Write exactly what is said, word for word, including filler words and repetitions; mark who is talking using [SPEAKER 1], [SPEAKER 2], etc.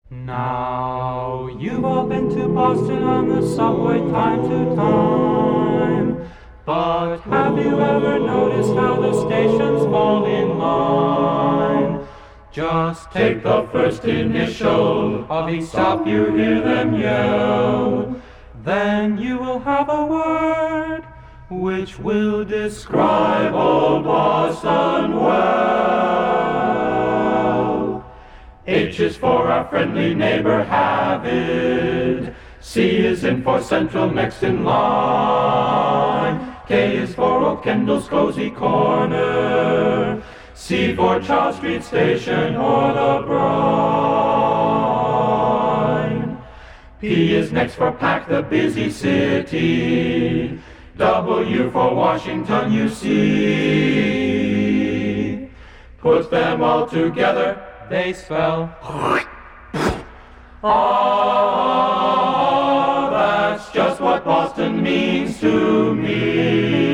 [SPEAKER 1] Now, you've all been to Boston on the subway time to time, but have you ever noticed how the stations fall in line? Just take the first initial of each stop, you hear them yell. Then you will have a word which will describe old Boston well. H is for our friendly neighbor Harvard. C is in for Central, next in line. K is for Old Kendall's cozy corner. C for Charles Street Station or the Brine. P is next for Pack, the busy city. W for Washington, you see. Put them all together, they spell Ah, that's just what Boston means to me.